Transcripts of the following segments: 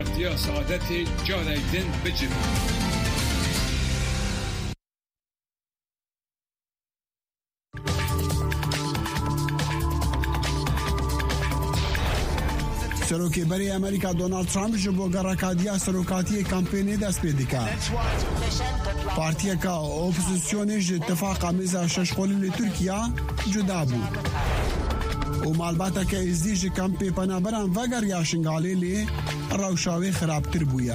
يا سعادتي جاريدن بجن سروکی بری امریکا دونالد ترامپ جبو گرکادیا سروکاتی کمپینی دست پیدیکا پارتیا کا اپوزیسیونش اتفاق میزا ششخولی ترکیه جدا بود و مالباتا که ازدیج کمپی پنابران وگر یا شنگالی لی روشاوی خرابتر بویا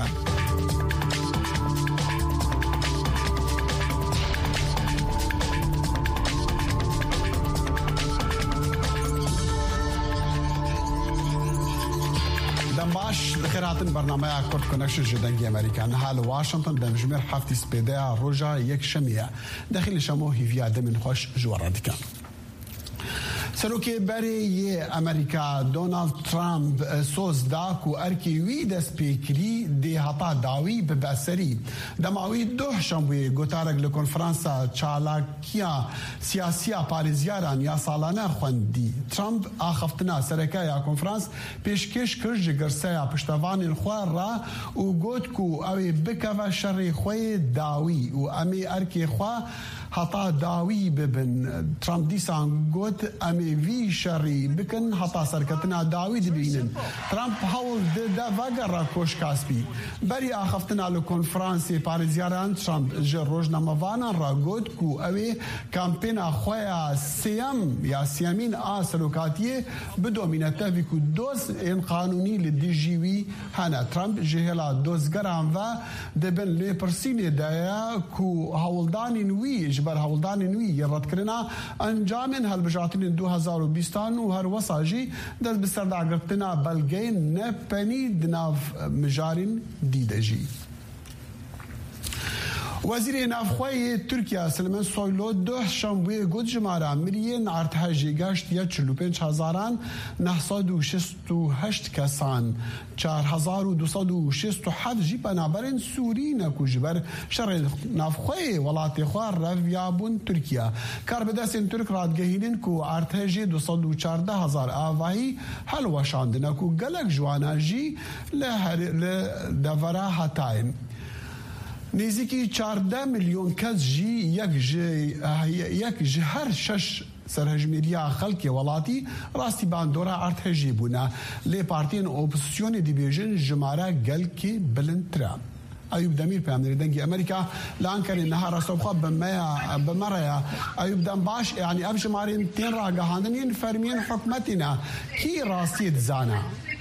باش خیراتن برنامه اکورد کنکشن جدنگی امریکان حال واشنطن دمجمر هفتی سپیده روژا یک شمیه داخل شمو هیویا دمن خوش جوارا دیکن سروکی بری امریکا دونالد ترامپ سوز داکو ارکی وی دست پیکری دی هتا داوی ببسری دماوی دو شنبه گوتارک لکنفرانسا چالاکیا سیاسیا پاریزیاران یا سالانه خوندی ترامپ آخفتنا سرکای کنفرانس پیشکش کرج گرسیا پشتوان خوار را و گوت کو اوی بکوه شر خوی داوی و امی ارکی خواه هتا داوی ببن ترامپ دیسان گوت امی وی شری بکن هتا سرکتنا داوی دبینن ترامپ هاول دا وگر را کوش کاسپی بری آخفتنا لکنفرانسی پاریزیاران ترامپ روزنامه‌وانان را گوت کو اوی کمپینا خویا سیامین آسلوکاتیه بدومینته وی کو دوز این قانونی لدیجیوی هانا ترامپ جهلا دوزگران و دبن لپرسینی دایا کو هاولدانی نوی جبر هاولدانی نوی رد کرنا انجامن هالبجاتین 2020 و هر وساجی دست بسرد عقرتنا بلگین نپنی دناف مجارین دیدجی وزیر نافخوای ترکیه سلمان سویلو دو شنبه گوت جمارا ملیون ارتحاجی گشت یا 45,968 کسان 4,267 جی بنابرین سوری نکو جبر شر نافخوای ولات خواه رویابون ترکیه کار بدستین ترک رادگهینن کو ارتحاجی 214,000 آواهی حلوشاند نکو گلک جوانا جی لدورا هتاین نزدیکی 14 میلیون کس جی یک جهر شش سرهجمیریا خلق ولاتی راستی باندورا ارتحجی بونا لی پارتین اپوزیسیون دیویژن جمارا گل کی بلندترا ایوب دمیر پیامداری دنگی امریکا لانکر نهار صبح بمریا ایوب دم باش یعنی ابش مارین تین راگه هندنین فرمین حکمتنا کی راستی زانا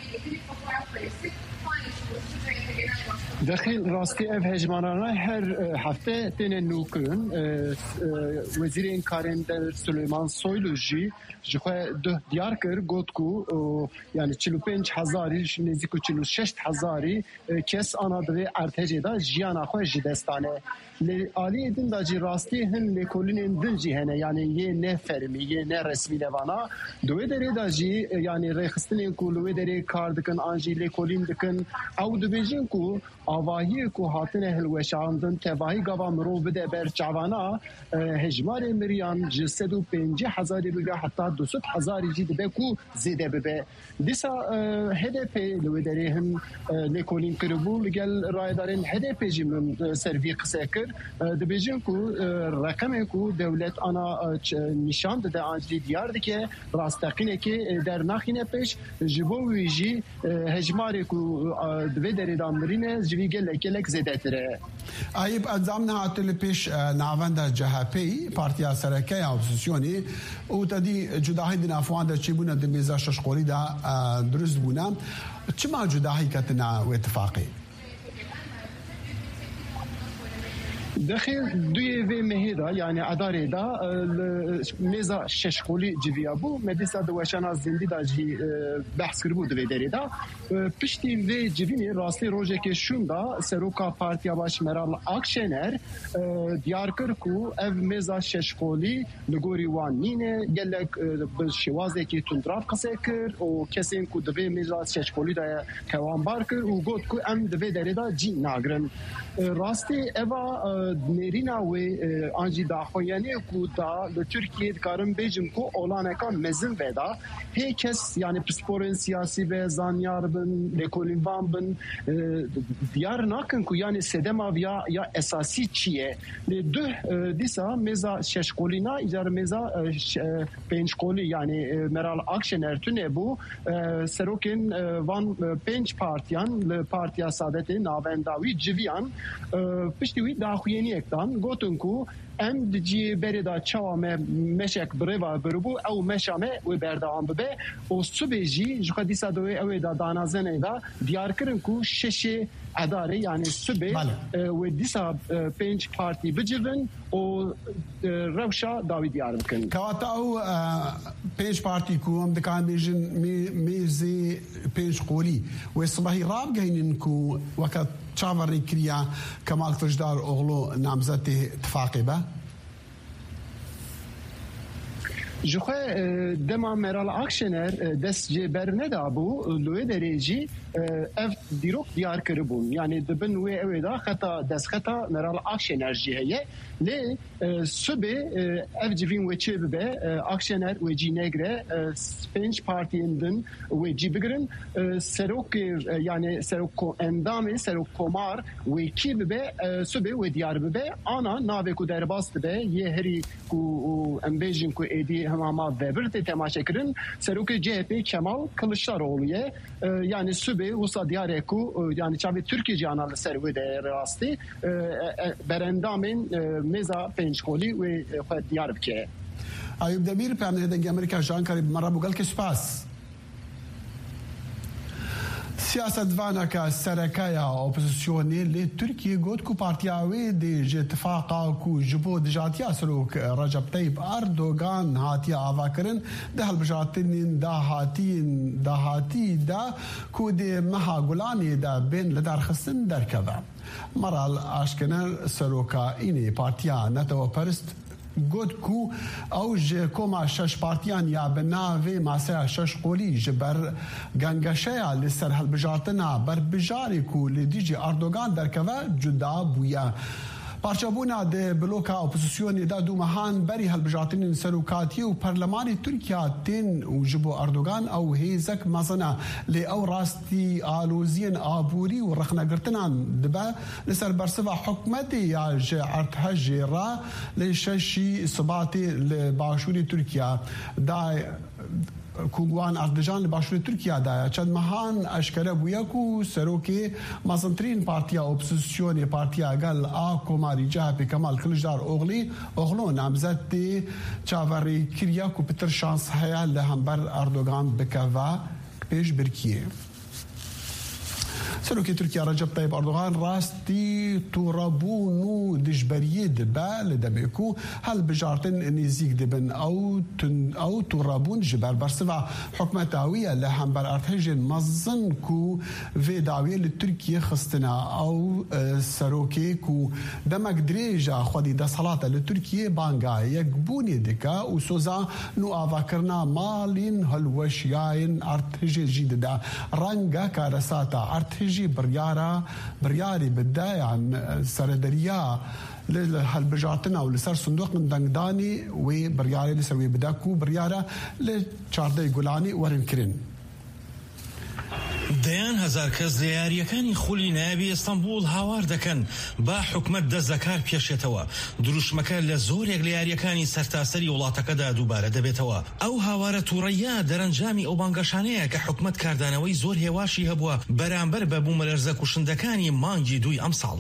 داخل راستی اف هجمانانه هر هفته تین نوکن وزیر این کارن در سلیمان سویلوجی جخواه ده دیار کر گوت کو یعنی 45,000 نزدیک 46,000 کس آنها دوی ارتجی دا جیانا خواه جدستانه عالی دن دا جی راستی هن لکولین دن جی هنه یعنی یه نه فرمی یه نه رسمی لوانا دوی داری دا جی یعنی ریخستنین کو لوی داری کار دکن آنجی لکولین دکن او دو بیجین کو آواهی کو هاتنه هلوشاندن تواهی گاوا مرو بده بر جوانا هجمار مریان جسد و 50,000 بگه حتی 200,000 جی دبه کو زیده ببه دیسا هدف لوی داری هم لکولین کربو لگل رای دارین هدف جیمون سروی قصه کر دبیجین کو رقم کو دولت آنا نشان ده آنجلی دیار ده که راستقینه که در نخینه پیش جبو ویجی هجمار کو دوی داری دامرینه جوی گلک زیده تره ایب ادام نهاتل پیش ناوند جهپی پارتیا سرکای اپوزیسیونی او تدی جداهی دن افوان ده چی بونه دمیزا ششقوری ده درست بونه چما جداهی کتنا و اتفاقی داخل دوی و مهدا یعنی اداره دا میزا ششخولی جویابو مدرسه دوشان از زندگی دا جی بحث کربو دوی داری دا پشتی و جوینی راستی روزه که شوندا سروکا پارتیا باش مرال اکشنر دیار کرکو او میزا ششخولی نگوری وان نینه گلک بشوازه که تندراف قصه کر و کسیم کو دوی میزا ششخولی دا کوان بار کر و گوت کو ام دوی داری دا جی ناگرن راستی اوا نرینا و آنجی داخویانی کو دا ترکیه کارم بیجم کو اولانکان مزن ودا هی کس یعنی پسپورن سیاسی و زانیار بن لکولیوان بن دیار ناکن کو یعنی سدما یا اساسی چیه دو دیسا مزا شش قولینا اجار مزا پنج قولی یعنی مرال اکشنر تونه بو سروکن وان پنج پارتیان پارتیا سادت ناونداوی جویان پشتوی داخویانی اکتان گوتن کو ام دجی بردا چاوام مشک بروا بربو او مشامه و بردام به او سوبجی جو دیسا دوی او دا دانازنه دا دیار کرن کو شش اداره یعنی سوبه و دیسا پنج پارتی بجون او روشا داوی دیار بکن کواتا او پنج پارتی کو هم دکان میجن میزی پنج قولی و صباحی راب گینن کو وقت چاوری کریا کمال تجدار اغلو نامزد اتفاقی با جوخه دما مرال اکشنر دست جبر ندابو لوی درجی اف دیروک دیار کربون یعنی دبن وی اویدا خطا دست خطا مرال اکشنر جیه لی سبه اف جوین و چه به اکشنر و جی نگره سپنج پارتی اندن و جی بگرن سروک یعنی سروک اندام سروک کمار و کی به سبه و دیار به آنا ناوی کو درباست به یه هری کو امبیجن کو ایدی هماما وبرت تماشا کردن سروک CHP Kemal Kılıçdaroğlu'ya yani sübe usa diyareku yani çavi Türkiye canlı servide rasti berendamin meza pençkoli ve diyarbakır. Ayub Demir پرونده امریکا جان کاری مرا بوگل که سپاس سیاستوانه که سرکایا اپوزیسیونی لی ترکیه گوت کو پارتیاوی دی اتفاقا کو جبو دجاتیا سلوک رجب طیب اردوغان هاتیا آوا کرن ده البجاتین دا هاتی دا کو دی مها گولانی دا بین لدار خستن در کذا مرال آشکنر سلوکا اینی پارتیا نتو پرست گود کو اوج کوما شش پارتیان یا بناوی ماسه شش قولی جبر گنگشیا لسر هالبجاتنا بر بجاری کو لدیجی اردوغان در کوا جدا بویا پارچابونا ده بلوکا اپوزیسیونی دا دو مهان بری هالبجاتین سروکاتی و پرلمانی ترکیه تین و جبو اردوغان او هیزک مزنا لی او راستی آلوزین آبوری و رخنگرتنان دبا لسر برسوا حکمتی یا ارتحجی را لششی صباتی لباشوری ترکیه دا کوگوان اردجان لباشوری ترکیه دایا چند مهان اشکره بویا کو سروکی مازنترین پارتیا اپوزیسیونی پارتیا گل آکوماری CHP کمال کلجدار اغلو نامزد دی چاوری کریا کو پتر شانس هیا لهمبر اردوغان بکوا پیش برکیه سروکی ترکیه رجب طیب اردوغان راستی تورابونو دجبریه دبا لدبکو هل بجارتن نزیک دبن او تورابون جبر برسوا حکمت آویه لهم بر ارتحجن مزن کو وی داویه لترکیه خستنا او سروکی کو دمک دریجا خودی دا صلاة لترکیه بانگا یک بونی دکا و سوزا نو آوا کرنا مالین هلوشیاین ارتحجی جید دا رنگا کارساتا ارتحجی برياري بداية عن سردريا لهالبجاتنا ولسر صندوق من دنگداني وبرياري لسوي بداكو بريارة لچاردي گولاني ورنكرين دەیان هەزار کەس لە یاریەکانی خولی نایابی ئەستەمبول هاوار دەکەن با حکومەت دەست دەکار پێشێتەوە دروشمەکە لە زۆرێک لە یاریەکانی سەرتاسەری وڵاتەکەدا دووبارە دەبێتەوە ئەو هاوارە تووڕەیە دەرەنجامی ئەو بانگەشانەیە کە حکومەت کاردانەوەی زۆر هێواشی هەبووە بەرامبەر بە بوومەلەرزە کوشندەکانی مانگی دووی ئەمساڵ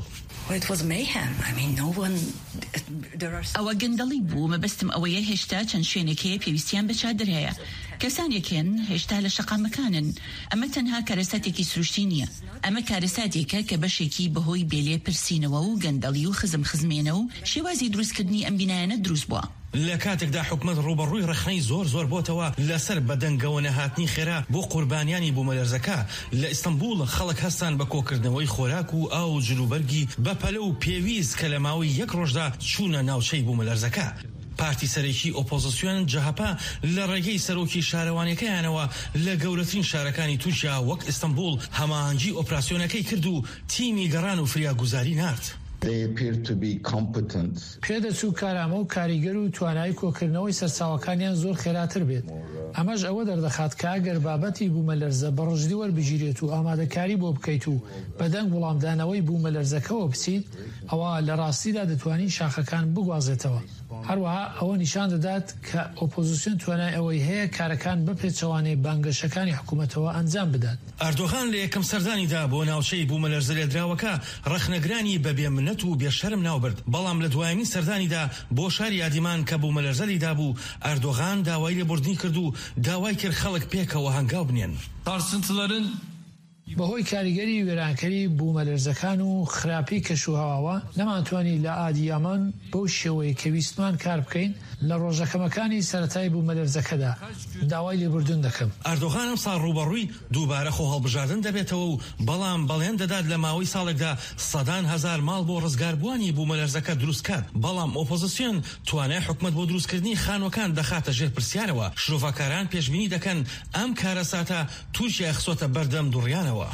ئەوە گەندەڵی بوو مەبەستم ئەوەیە هێشتا چەند شوێنێکەیە پێویستیان بە چادر هەیە کەسانێکن هێشتا لە شەقامەکانن ئەمە تەنها کارەساتێکی سروشتی نییە ئەمە کارەساتێکە کە بەشێکی بەهۆی بێلێ پرسینەوە و گەندەڵی و خزمێنە و شێوازی دروستکردنی ئەم بینایانە دروست بووە لە کاتێکدا حکومەت ڕوبەڕووی ڕخنەی زۆر بۆتەوە لەسەر بەدەنگەوە نەهاتنی خێرا بۆ قوربانیانی بوومەلەرزەکە لە ئیستەمبول خەڵک هەستان بە کۆکردنەوەی خۆراک و ئاو جلوبەرگی بەپەلە و پێویست کە لە ماوەی یەک ڕۆژدا چوونە ناوچەی بوومەلەرزەکە پارتی سەرێکی ئۆپۆزیسیۆن جەهەپا لە ڕێگەی سەرۆکی شارەوانەکەیانەوە لە گەورەترین شارەکانی تورکیا وەک ئیستەمبول هەماهەنگی ئۆپراسیۆنەکەی کرد و تیمی گەڕان و فریاگوزاری نارد پێدەچوو کارامە و کاریگەر و توانایی کۆکردنەوەی سەرچاوەکانیان زۆر خێراتر بێت. ئەمەش ئەوە دەردەخات کە ئەگەر بابەتی بوومەلەرزە بە ڕژدی وەربگیرێت و ئامادەکاری بۆ بکەیت و بەدەنگ وەڵامدانەوەی بوومەلەرزەکەەوە بچیت، ئەوە لە ڕاستیدا دەتوانین شاخەکان بگوازێتەوە. هەروەها ئەوە نیشان دەدات کە ئۆپۆزیسیۆن توانای ئەوەی هەیە کارەکان بەپێچەوانەی بانگەشەکانی حکوومەتەوە ئەنجام بدات. ئەردۆغان لە یەکەم سەردانیدا بۆ ناوچەی بوومەلەرزە لێدراوەکە ڕەخنەگرانی بەبێ منەت و بێشەرم ناوبرد، بەڵام لە دوایمین سەردانیدا بۆ شاری ئادیمان کە بوومەلەرزە لیدا بوو، ئەردۆغان داوای لێبوردنی کرد و داوای کرد خەڵک پێکەوە هەنگاو بنێن. Sarsıntıların بەهۆی کاریگەری وێرانکەری بوومەلەرزەکان و خراپی کەشوهەواوە نەمانتوانی لە ئادیامان بەو شێوەیە کە ویستمان کار بکەین لە ڕۆژەکەمەکانی سەرەتای بوومەلەرزەکەدا. داوای لێبوردن دەکەم. ئەردۆغان ئەم ساڵ ڕوبەڕووی دووبارە خۆ هەڵبژاردن دەبێتەوە و بەڵام بەڵێن دەدات لە ماوەی ساڵێکدا سەدان هەزار ماڵ بۆ ڕزگاربووانی بوومەلەرزەکە دروستکات، بەڵام ئۆپۆزیسیۆن توانای حکومەت بۆ دروستکردنی خانوەکان دەخاتە ژێر پرسیارەوە. شرۆڤەکاران پێشبینی دەکەن ئەم کارەساتە تووشی ئەخسۆتە بەردەم دوڕیانەوە.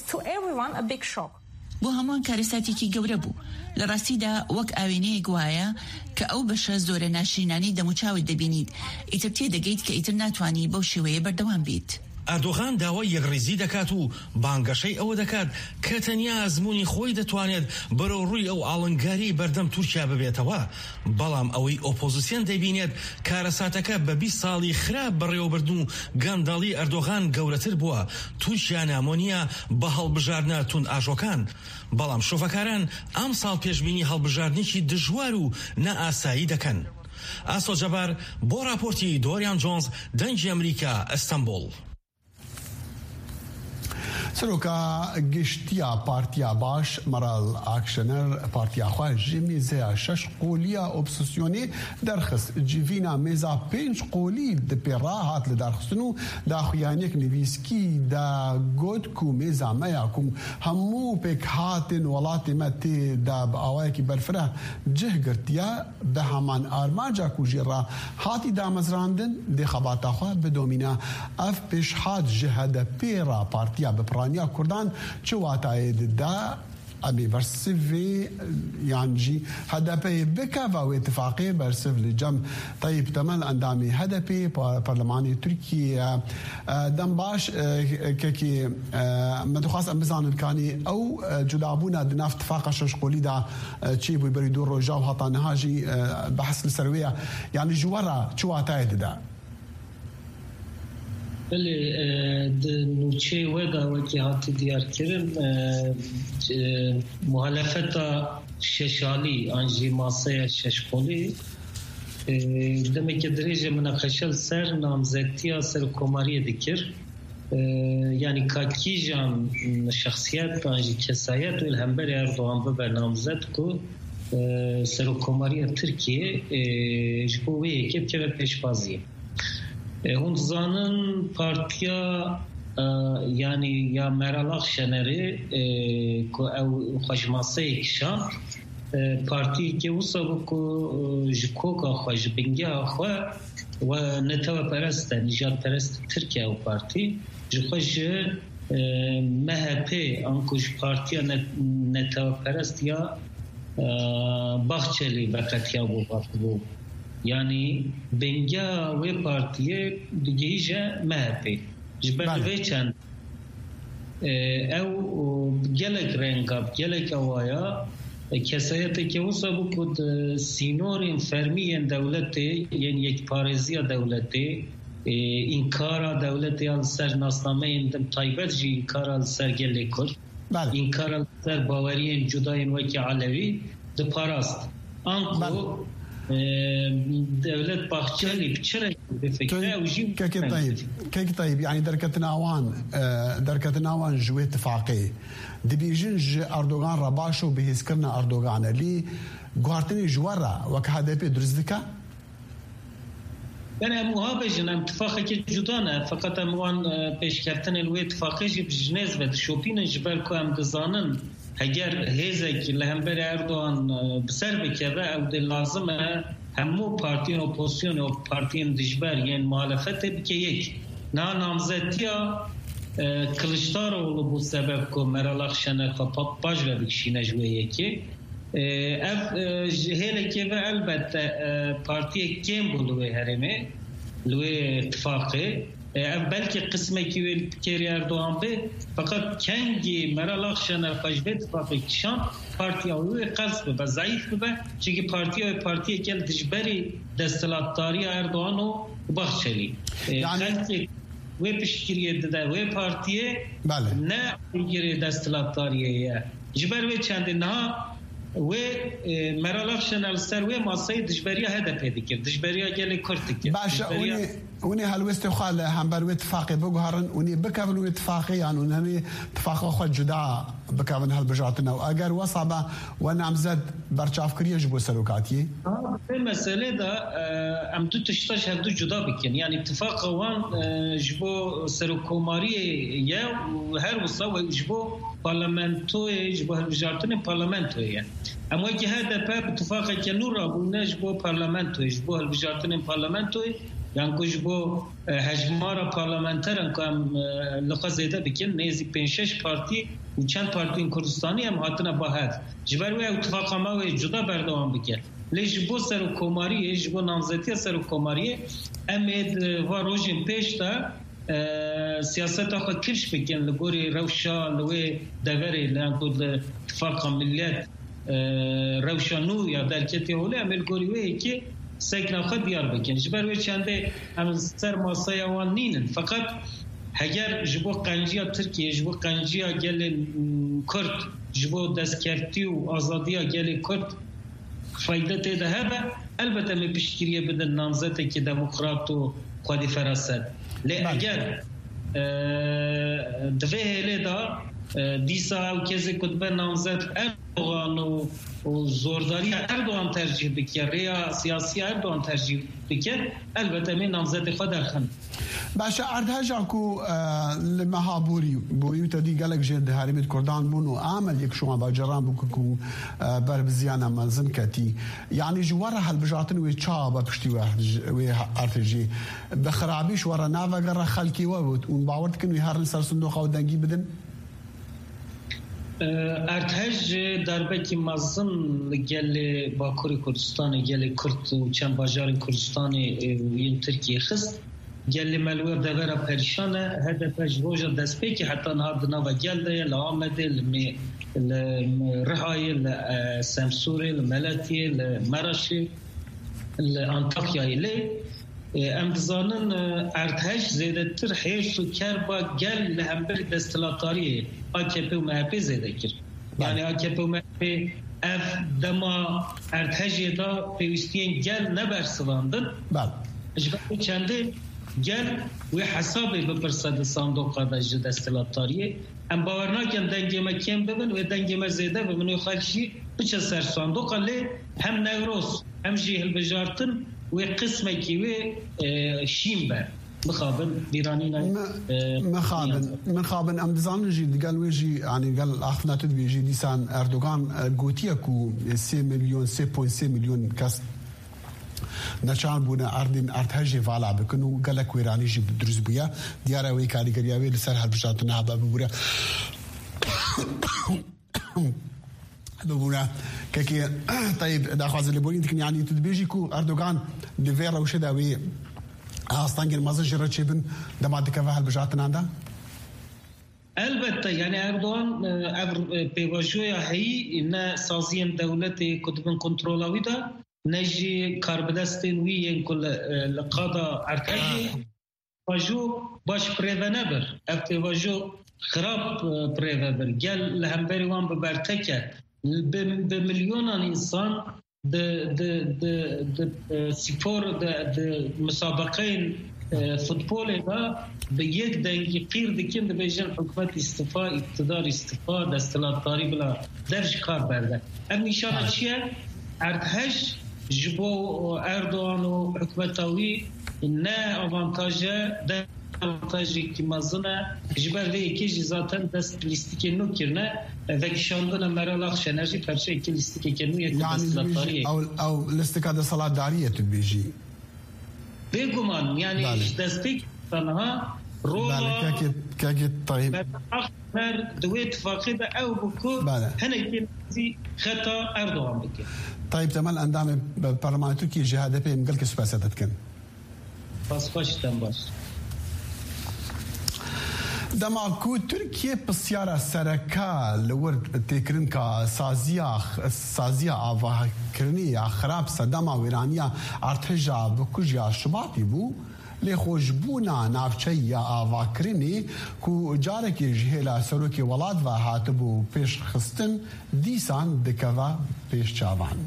بۆ هەمووان کارەساتێکی گەورە بوو. لە ڕاستیدا وەک ئاوێنەیەک وایە کە ئەو بەشە زۆرە ناشرینانی دەموچاوت دەبینیت، ئیتر تێدەگەیت کە ئیتر ناتوانی بەو شێوەیە بەردەوام بیت. ئەردۆغان داوای یەکڕێزی دەکات و بانگەشەی ئەوە دەکات کە تەنیا ئەزموونی خۆی دەتوانێت بەرەو ڕووی ئەو ئاڵنگاری بەردەم تورکیا ببێتەوە، بەڵام ئەوەی ئۆپۆزیسیۆن دەبینێت کارەساتەکە بە 20 ساڵی خراپ بەڕێوەبردن و گەندەڵی ئەردۆغان گەورەتر بووە. تورکیا نامۆنیە بە هەڵبژاردنە تون ئاژۆکان، بەڵام شۆڤەکاران ئەم ساڵ پێشبینی هەڵبژاردنێکی دژوار و نەئاسایی دەکەن. ئاسۆ جەبار بۆ راپۆرتی دۆریان جۆنز، دەنگی ئەمریکا، ئەستەمبول. سروکا گشتیا پارتیا باش مرال اکشنر پارتیا خواه جمیزه شش قولیا اپسیسیونی درخست جیوینا میزا 5 قولی د پیراهات لدرخستنو دا خویانیک نویسکی دا گودکو میزا میاکم همو پیک هاتن ولات متی دا باوای کی برفره جه گرتیا به همان آرماجا کو جرا هاتی دا مزراندن د خباتا خواه بدومینا اف پیش هات جهاد پیرا پارتیا بپرانیا کردان چه واتاید دا امی برسفی یعنی جی هدفی بکا و اتفاقی برسف لجم طيب تمام اندامی هدفی پارلمانی ترکیه دم باش که مدخواست امزان کانی او جدابونا دناف اتفاق شش قولی دا چی بو بریدو رجاو هطا نهاجی بحث السرویه یعنی جوارا چه واتاید دا بله نوچه وگا وکی هاتی دیار کرن محالفتا ششالی انجی ماسه ششقولی demek ki derece münakaşal ser namzettiya ser komariye dikir yani kakijan şahsiyet anji kesayet ve hember Erdoğan ve namzet ku ser komariye Türkiye jbowe ekip ke peşbaziye Hund zanın partiya yani ya Meral Akşener'i ku ev xwajmaseyek şan parti ke wisa ku ji koka xwe ji bingeya xwe ve neteweperest e nijadperest Tirkiye û partî ji xwe ji MHP an ku ji partiya neteweperest ya Bahçeli veqetiya bû yani benga ve partiye digije MHP jber ve çend ev gelek renga gelek avaya kesayete ki usa bu kud sinorin fermiyen devleti yani yekpareziya devleti inkara devleti al ser nasnameyin dem taybet ji inkara al ser gelek kur inkara al ser bavariyen judayin ve ki alevi de parast anku دولت باخچالي بچرا بفكره وجي كيف طيب يعني دركتنا وان جوي اتفاقي دبيجن اردوغان رباشو بهسكرنا اردوغان لي غارتني جوارا وكهذا بدرزدكا يعني مهابجن اتفاقي جدانا فقط اموان پیشکرتن الوی اتفاقي بجنيز و شوبين جبال كو ام دزانن اگر هیزک لهمبر اردوغان بسر بکره او ده لازمه همو پارتین اپوزیسیون و پارتین دجبر یعنی muhalefet بکه یک نه نامزدیا کلشتاروğlu bu sebep ko Meral Akşener paş ve bikşine jwe yeki اف هيلك كيف البته بارتي كيم بولوي هرمي لوي اتفاقي بلکه قسمه که کری اردوغان به فقط کنگی مرالاخشن پاجبه اتفاقی کشان پارتی آوی قصد به ضعیف به چونکه پارتی کل دجبری دستلاتداری اردوغانو بخشلی یعنی وی پشکریه ده وی پارتیه نه ایگری دستلاتداریه جبر وی چند نه و مرالاخشن السر و ماسای دجبریه هدف دکر دجبریه گلی کرد دکر باشه اونی هلوست خال هم بر اتفاقی بگوهرن اونی بکاون اتفاقی یعنی اونی اتفاق خود جدا بکاون هل بجاتنا و اگر وصابه و نامزد برچاف کریه جبو سلوکاتیه مسئله دا ام دو تشتاش هر دو جدا بکن یعنی اتفاق وان جبو سلوکوماریه یا هر وصا و جبو پارلمنتوی جبو هل بجاتن پارلمنتوی اما که هدف اتفاقی که نور آبونه جبو پارلمنتوی جبو هل بجاتن پارلمنتوی یعنی کج بو هجمارا پارلمانترن که هم لقا زیده بکن نیزی 5-6 پارتی و چند پارتی این کردستانی هم هاتنا با هد جبر وی اتفاق ما وی جدا بردوان بکن لیش بو سر و کماریه جبو نامزدی سر و کماریه امید و روژین پیش تا سیاست آخوا کرش بکن لگوری روشا لوی دوری لانکود اتفاق ملیت روشانو یا درکتی هولی امید گوری وی که سکن خود دیار بکن جبر وی چنده هم سر ماسای آوان نینن فقط هگر جبو قنجیا ترکیه جبو قنجیا گل کرد جبو دستکرتی و آزادیا گل کرد فایده تیده هبه البته می پشکریه بدن نامزده که دموکرات و خودی فراسد لی اگر دوه هلی دا دیسا او کسی کتبه نامزد اردوغان و زورداری اردوغان ترجیح بکر ریا سیاسی اردوغان ترجیح بکر البته می نامزد خود درخن باشه اردهجا کو لمها بوری تدی گلک جد هرمت کردان بونو عمل یک شما با جران بکو بر بزیانا مزن کتی یعنی جواره هل بجاتن و چا با پشتی و ارتجی بخرابیش ورا ناوگر خلکی و بود اون باورد کنوی هر سر صندوق و دنگی بدن ارتش دربکی مزن گل باکوری کردستان گل کرد و چند باجار کردستان وین ترکیه خست گل ملوه دوره پریشانه هدفش روژا دست پی که حتی نهاردنا و گل ده لآمده لرهای لسمسوری لملتی لمرشی لانتاکیایی لی امتزانن ارتش زیده تر حیش و کر با گل لهمبر دستلاتاریه AKP و MHP زیده کرد یعنی AKP و MHP اف دما ارتشی دا پیوستین گل نبرسواندن اجباری چنده گل و حسابی بپرسد صندوق دا جد دستلاتاریه ام باورناکن دنگی ما کم ببن و دنگی ما زیده ببن و خالشی بچه سر صندوق لی هم نوروس هم جیهل بجارتن و قسمه کی و شیم بر مخابن بیرانی نه مخابن ام دزان جی قال ويجي يعني قال اخنا تدبيجي ديسان اردوغان غوتيا كو 3 مليون 3.3 مليون كاس نشان بونا اردن ارتهجي فالا بكنو قالك ويراني جي بدرز بويا ديارا وي كاريغريا وي لسر هالبشاتنا هبا بوريا بونا كي طيب دا خاز اللي بولين يعني تدبيجي كو اردوغان ديفيرا وشداوي استانجل مازجرة چبن دمادك فهل بجاتنا عنده البته يعني اردوغان بيواجويا هي ان سازين دولتي كتبن كنترولوي دا نجي كاربدستين وين كل القاده ارتجي واجو باش بريفنبر افتواجو خراب بريفنبر قال لهمبري وان ببرتكه بمليون انسان د سپور د مسابقين فوتبول دا بيك دنگي قير دكين د بيجن حكومت استفاء اقتدار استفاء دستلاتداري بلا درج کار برده ام نشانه چیه ارتش جبو اردوغان و حکومتاوی نه آوانتاجه ده آوانتاجی که مزنه جبر وی که جزاتن دست لیستیک نو کرنه و کشاندن مرالاخ شنرژی پرچه که لیستیک نو یک دستلاتاریه او لیستیک دستلاتداریه تو بیجی بگمان یعنی دستیک تنها رولا كاجي طيب دوي اتفاقي او بكو هنا خطا اردوغان بك طيب تمام اندام برلمان تركي جهاد بي مقلك سباسات كن بس خوش تنباش دماغو تركيا بسيارة سركا لورد تكرن كا سازيا آواه كرني خراب صدما ويرانيا ارتجا بكوجيا شباطي بو لخوشبونا نافچيا آواه كرني كو جارك جهلا سروكي ولاد و هاتبو پیش خستن دیسان دکوا پیش چاوان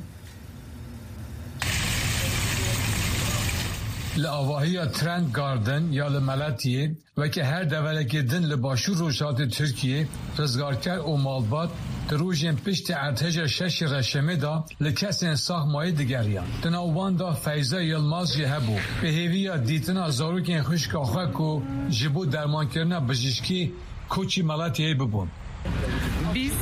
لآواهی ترند گاردن یا لملتیه و که هر دولتی دن لباشور روشات ترکیه رزگارکر و مالبات دروژن پشت ارتش شش رشمه دا لکسین ساخمای دگریان تناوان دا فیضا یلماز جهبو به هیویا دیتنا زاروکین خوشک آخوک و جبو درمان کرنا بجیشکی کوچی ملتیه ببون Biz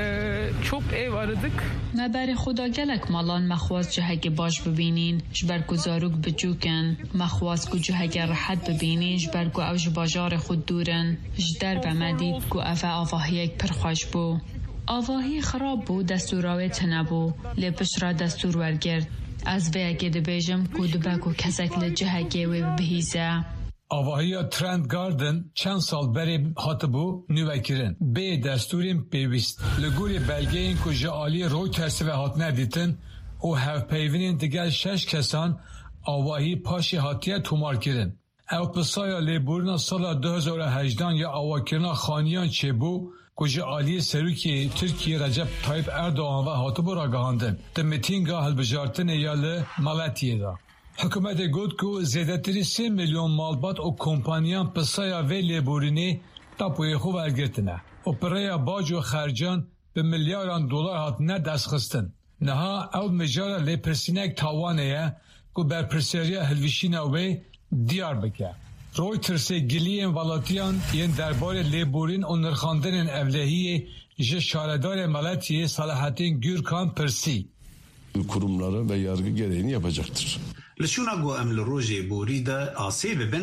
çok ev aradık. نبر خدا گلک مالان مخواست جهگ باش ببینین جبر گزاروک بجوکن مخواست کو جهگ راحت ببینین جبر کو اوج باجار خود دورن جدر بمدید کو افا آواهیک پرخوش بو آواهی خراب بو دستوراویت نبو لپش را دستور ورگرد از وی اگه دبیجم کو دبکو کسک لجهگی و بهیزه آواهی ترند گاردن چند سال بری هاتبو نوکرن به دستورین پیوست لگوری بلگه این که جعالی روی ترسی و هات ندیتن و هف پیونین دیگر 6 کسان آواهی پاشی هاتیه تومار کرن او پسایا لیبورنا سال 2018 یا آواکرنا خانیان چه بو که جعالی سروکی ترکیه رجب طایب اردوغان و هاتبو را گهاندن دمتینگا هلبجارتن یا ملتیه دا حکومت گفت که زیادتری 3 میلیون مالبات و کمپانیان پسایا و لیبورینی تاپوی خوب ارگرتنه و پریا باج و خرجان به میلیارد دلار هات نه دست خستن نها او مجارا لیپرسینک تاوانه که بر پرسیاریا هلوشین اوی دیار بکه روی ترسه گلیم ولاتیان این دربار لیبورین و نرخاندن اولهی جه شاردار ملتی صلاحاتین گürkan پرسی kurumları ve yargı gereğini yapacaktır. لشونا جو ام لروجي بوريدا آسيب بن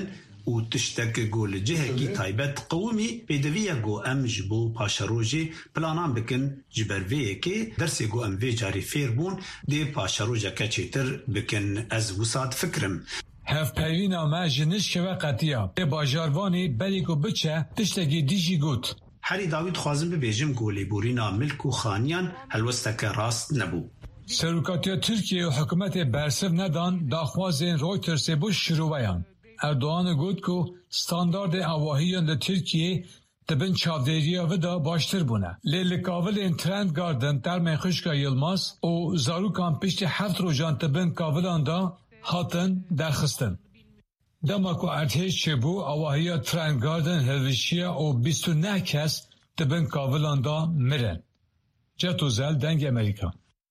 وتشتك جو لجهكي تايبت قومي بيدوية جو ام جبو باشاروجي بلانان بكن جبرويكي درسي جو ام في جاري فيربون دي باشاروجا كاتشيتر بكن از وساد فكرم هف پیوینا ما جنش که قطیا به باجاروانی بلیکو بچه تشتگی دیجی گوت هری داوید خوازم ببیجم گولی بورینا ملک و خانیان هلوستک راست نبو سروکاتیا ترکیه و حکومت برسف ندان داخوازین رویترس بو شروعیان اردوغان گوت که ستاندارد اواهیان ده ترکیه دبن چاودیریا و دا باشتر بونه لیلکاول این ترند گاردن در منخشکا یلماز و زاروکان پشت 7 روزان دبن کاولان دا هاتن درخستن دما که ارتش چه بو اواهیا ترند گاردن هلوشیا و 29 کس دبن کاولان دا مرن جتو زل دنگ امریکا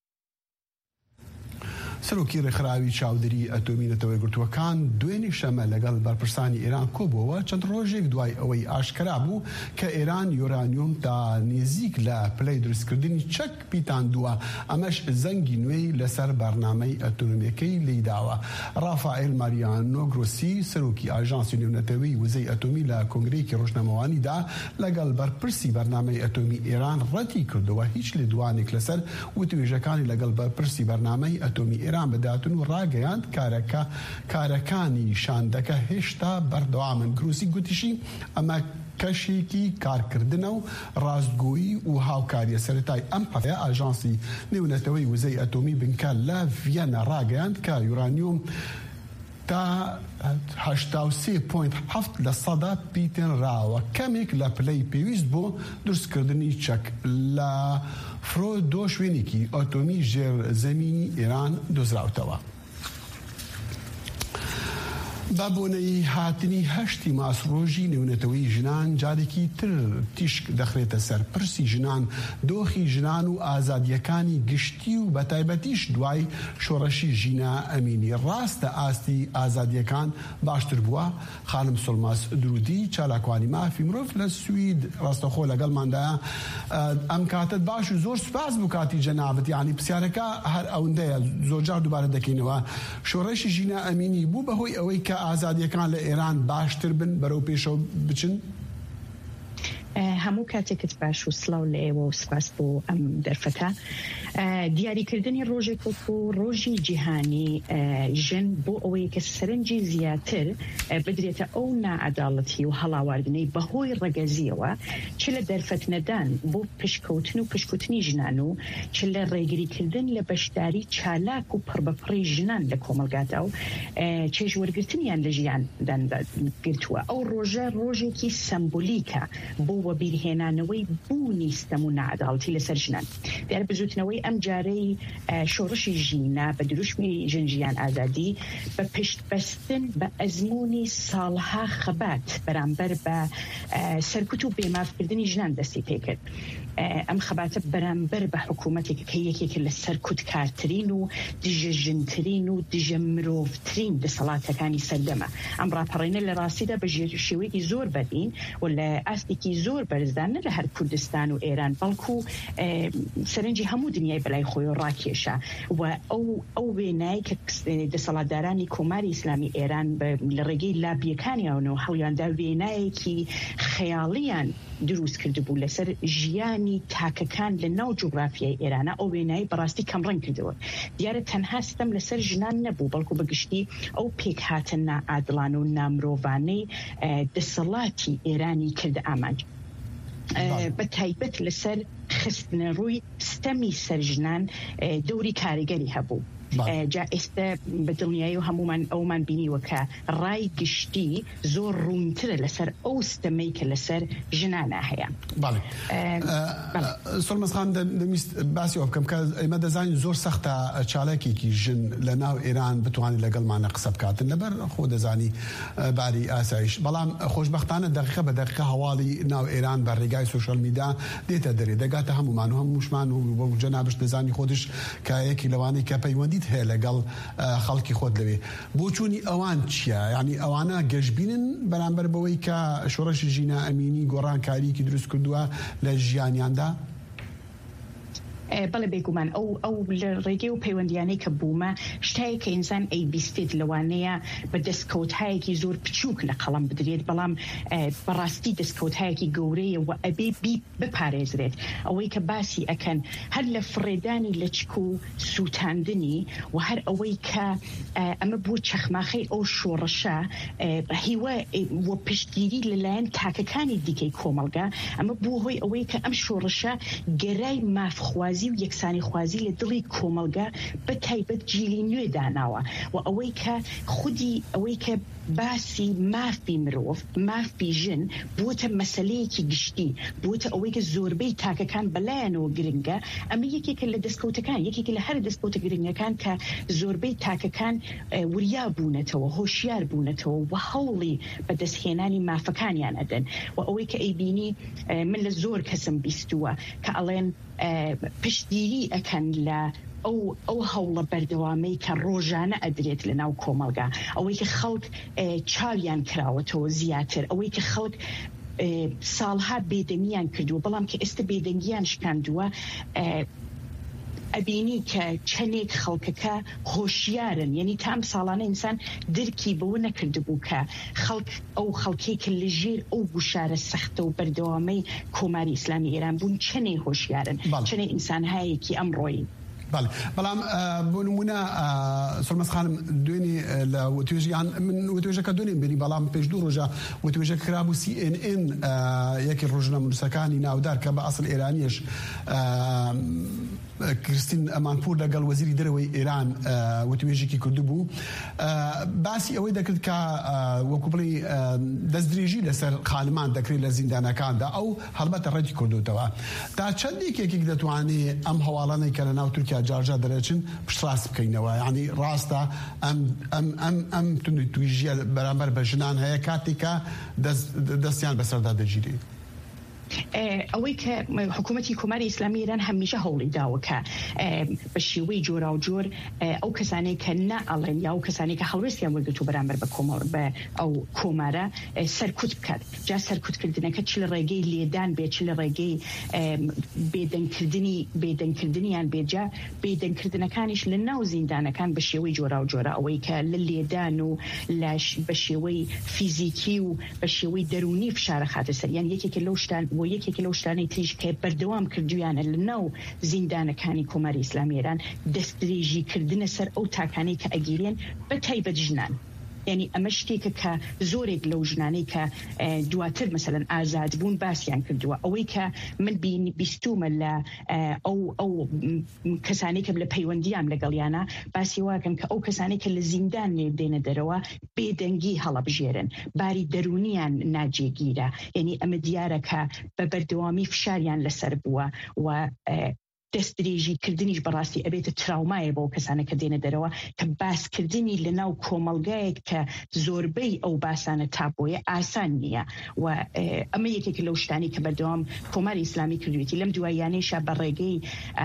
سروکی رخراوی چاودری اتمی نتوی گرتوکان دوینی شمه لگل برپرسانی ایران کوبو و چند روژیک دوای اوی آشکرا بو که ایران یورانیوم تا نزیک لپلی درست کردنی چک پیتان دوا امش زنگی نوی لسر برنامه اتمیکی لیداوا رافائل ماریانو گروسی سروکی آژانس نتوی وزی اتمی لکنگری که روشنموانی دا لگل برپرسی برنامه اتمی ایران ردی کردو و هیچ لیدوانک لسر و تویجکانی لگل برپرسی برنامه اتمی ایران بداتون و راگەیاند کارەکانی شاندەکە هێشتا بەردەوامن گروسی گوتیشی ئەمە کەشێکی کارکردنە و ڕاستگۆیی و هاوکاریە سەرەتای ئەم هەفتەیە ئاژانسی نێونەتەوەی وزەی ئەتۆمی بنکە لە ڤیەنە ڕاگەیاند کە یورانیوم تا 83.7% پیتن راوە کەمێک لە پلەی پێویست بۆ دروستکردنی چەک لە فرۆ شوێنێکی ئۆتۆمی ژێرزەمینی ئێران دۆزراوتەوە. بابۆنەی هاتنی هەشتی ماسڕۆژی نێونەتەوەی ژنان جارێکی تر تیشک دەخرێتە سەر پرسی ژنان دۆخی ژنان و ئازادیەکانی گشتی و بەتایبەتیش دوای شۆڕەشی ژینا ئەمینی ڕاستە ئاستی ئازادیەکان باشتر بووە خانم سڵماس درودی چالاکوانی مافی مرۆڤ لە سوید ڕاستەخۆ لەگەڵماندایە ئەم کاتت باش و زۆر سوپاس بوو کاتی جەنابەت یعنی پرسیارەکە هەر ئەوەندەیە زۆرجار دووبارە دەکەینەوە شۆڕەشی ژینا ئەمینی بوو بەهۆی ئەوەی کە ئازادیەکان لە ئێران باشتر بن بەرەو پێشەوە بچن؟ هەموو کاتێکت باش و سڵاو لە ئێوە و سپاس بۆ ئەم دەرفەتە. دیاریکردنی ڕۆژێک وەکو ڕۆژی جیهانی ژن بۆ ئەوەیە کە سەرنجی زیاتر بدرێتە ئەو نائەداڵەتی و هەڵاواردنەی بەهۆی ڕەگەزیەوە چ لە دەرفەتنەدان بۆ پشکەوتن و پشکوتنی ژنان و چ لە ڕێگریکردن لە بەشداری چالاک و پڕبەپڕی ژنان لە کۆمەلگادا و چێژوەرگرتنیان لە ژیاندان گرتووە. ئەو ڕۆژە ڕۆژێکی سمبولیکە بۆ وەبیرهێنانەوەی بوونی ستەم و نەعەداڵەتی لەسەر ژنان. دیارە بزوتنەوەی ئەم جارەی شۆڕشی ژینە بە دروشمی ژنجیان ئازادی بە پشتبەستن بە ئەزمموی ساڵها خەبات بەرامبەر بە سەرکوت و بێمافکردنی ژنان دەستی پێکرد. ئەم خەباتە بەرامبەر بە حکوومەتێک کە یەکێک لە سەرکوتکارترین و دژە ژنترین و دژە مرۆڤترین دەسەڵاتەکانی سەردەمە. ئەم ڕاپەڕینە لە ڕاستیدا بە شێوەیەکی زۆر بەدین و لە ئاستێکی زۆر بەرزدان نە لە هەر کوردستان و ئێران بەڵکو سەرنجی هەموو دنیای بەلای خۆی و ڕاکێشە و ئەو وێنایی کە دەسەڵاتدارانی کۆماری ئیسلامی ئێران لە ڕێگەی لابیەکانیانەوە هەڵیاندا وێنایەکی خەیاڵیان دروست کردبوو لەسەر ژیانی تاکەکان لە ناو جوگرافیای ئێرانە. ئەو وێنایی بەڕاستی کەمڕەنگ کردەوە. دیارە تەنها ستەم لەسەر ژنان نەبوو بەڵکو بەگشتی ئەو پێک هاتن نائادڵانە و نامرۆڤانەی دەسەڵاتی ئێرانی کردە ئامانج بە تایبەت لەسەر خستنە ڕووی ستەمی سەرژنان دەوری کاریگەری هەبوو. جا ئێستا بە دڵنیایی و هەمومان ئەومان بینیوە کە ڕای گشتی زۆر ڕوونترە لەسەر ئەو ستەمەی کە لەسەر ژنانە هەیە. سۆڵمەزخان دەویست باسی ئەو بکەم کە ئێمە دەزانین زۆر سەختە چالاکێکی ژن لە ناو ئێران بتوانێت لەگەڵمانە قسە بکاتن لەبەر خۆ دەزانی باری ئاسایش. بەڵام خۆشبەختانە دەقیقە بە دەقیقە هەواڵی ناو ئێران بە ڕێگای سوشەل میدیا دێتە دەرێ دەگاتە هەمومان و هەمووشمان و جەنابش دەزانی خۆدش کە یەکی لەوانەی کە پەیوەندی هەیە لەگەڵ خەڵکی خۆت لەوێ. بۆ چوونی ئەوان چییە؟ یعنی ئەوانە گەشتبینن بەرامبەر بەوەی کە شۆڕەشی ژینە ئەمینی گۆڕانکاریکی دروست کردووە لە ژیانیاندا؟ بەڵێ بێگومان ئەو لە ڕێگەی و پەیوەندیانەی کە بوومە شتایە کە ئینسان بیستێت لەوانەیە بە دەستکەوتایەکی زۆر بچووک لە قەڵم بدرێت بەڵام بەڕاستی دەستکەوتایەکی گەورەیە و ئەبێ بپارێزرێت. ئەوەی کە باسی ئەکەن هەر لە فڕێدانی لەچک و سووتاندنی و هەر ئەوەی کە ئەمە بوو چەخماخەی ئەو شۆڕەشە هیوە وە پشتگیری لەلایەن تاکەکانی دیکەی کۆمەلگا ئەمە بوو هۆی ئەوەی کە ئەم شۆڕەشە گەرای مافخوازی و یەکسانی خوازی لە دڵی کۆمەلگا بە تایبەت جیلی نوێ داناوە و ئەوەی کە خودی ئەوەی کە باسی مافی مرۆڤ مافی ژن بووتە مەسەلەیەکی گشتی بووتە ئەوەی کە زۆربەی تاکەکان بەلایەنەوە گرنگە. ئەمە یەکێکە لە دەستکەوتەکان یەکێک لە هەر دەستکەوتە گرنگەکان کە زۆربەی تاکەکان وریا بوونەتەوە هۆشیار بوونەتەوە و هەوڵی بەدەستهێنانی مافەکانیان ئەدەن و ئەوەی کە ئەیبینی من لە زۆر کەسم بیستووە کە ئەڵێن پشتگیری ئەکەن لە ئەو هەوڵە بەردەوامەی کە ڕۆژانە ئەدرێت لە ناو کۆمەلگا. ئەوەی کە خەڵک چاویان کراوەتەوە زیاتر ئەوەی کە خەڵک ساڵها بێدەنگیان کردووە بەڵام کە ئێستا بێدەنگیان شکاندووە ئەبینی کە چەندێک خەڵکەکە هۆشیارن. یعنی تام ساڵانە ئینسان درکی بەوە نەکردبوو کە ئەو خەڵکەی کە لەژێر ئەو گوشارە سەختە و بەردەوامەی کۆماری ئیسلامی ئێران بوون چەندێک هۆشیارن چەندێک ئینسان هەیەکی ئەمڕۆیی. بەڵام بۆ نمونە سۆڵمەزخانم دوێنێ لە وتوێژیان من وتوێژەکە دوێنێ بینی بەڵام پێش دوو ڕۆژە وتوێژە کرابوو CNN یەکی ڕۆژنە نووسەکانی ناودار کە بە ئەسڵ ئێرانیش کریستین ئەمانپور لەگەڵ وەزیری دەرەوەی ئێران وتوێژێکی کردبوو باسی ئەوەی دەکرد کە وەکو بڵێ دەستدرێژی لەسەر خانمان دەکرێت لە زیندانەکاندا ئەو هەڵبەتە ڕەتی کردوتەوە تا چەندێکێک دەتوانێت ئەم هەواڵانەی کە لە ناو تورکیا جارجار دەرەچن پشتڕاست بکەینەوە. یعنی ڕاستە ئەم تویژیە بەرامبەر بە ژنان هەیە کاتێکە دەستیان بەسەردا دەگیرێت. ئەوەی کە حکوومەتی کۆماری ئیسلامی ئێران هەمیشە هەوڵی داوە کە بە شێوەی جۆرا و جۆر ئەو کەسانەی کە نائەڵێن یا ئەو کەسانی کە هەڵوێستیان وەرگرتووە بەرامبەر بە ئەو کۆمارە سەرکوت بکات. جا سەرکوتکردنەکە چ لە ڕێگەی لێدان بێت چ لە ڕێگەی بێدەنگکردنیان بێجا بێدەنگکردنەکانیش لە ناو زیندانەکان بە شێوەی جۆرا و جۆرە ئەوەی کە لە لێدان و بە شێوەی فیزیکی و بە شێوەی دەرونی فشارە خاتە سەر. یان یەکێک لەو شتان و یەکێک لەو شتانەی تریش کە بەردەوام کردویانە لە ناو زیندانەکانی کۆماری ئیسلامی ئێران دەستدرێژی کردنە سەر ئەو تاکانەی کە ئەگیرێن بە تایبەت ژنان. یعنی ئەمە شتێکە کە زۆرێک لەو ژنانەی کە دواتر مثلەن ئازاد بوون باسییان کردووە ئەوەی کە من بیستومە لە ئەو کەسانی کە لە پەیوەندیان لەگەڵیانە باسی واکەن کە ئەو کەسانی کە لە زیندان دێنە دەرەوە بێدەنگی هەڵەبژێرن باری دەرونیان ناجێگیرە. یعنی ئەمە دیارە کە بە بەردەوامی فشاریان لەسەر بووە و دەستدرێژی کردنیش بەڕاستی ئەبێتە تراومایە بۆ کەسانە کە دێنە دەرەوە کە باسکردنی لە ناو کۆمەڵگایەک کە زۆربەی ئەو باسانە تاپۆیە ئاسان نییە و ئەمە یەکێک لەو شتانی کە بەردەوام کۆماری ئیسلامی کردوێتی لەم دوایانەیشە بە ڕێگەی